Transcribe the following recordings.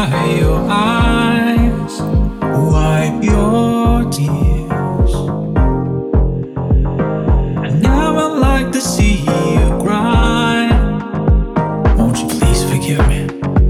dry your eyes, wipe your tears. I never like to see you cry. Won't you please forgive me?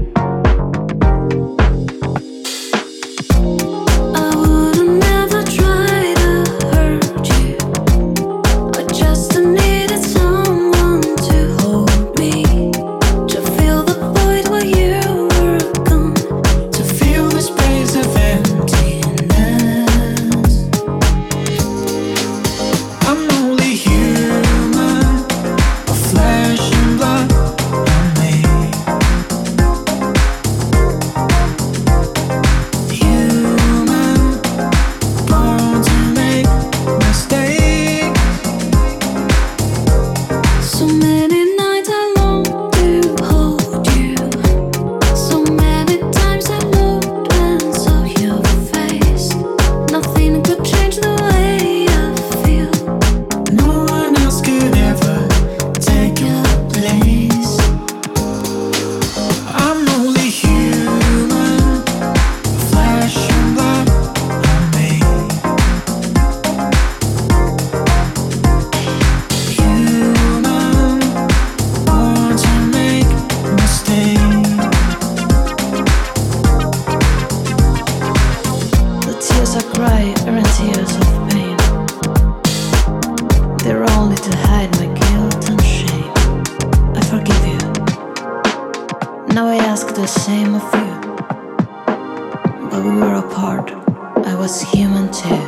Now I ask the same of you. But we were apart. I was human too.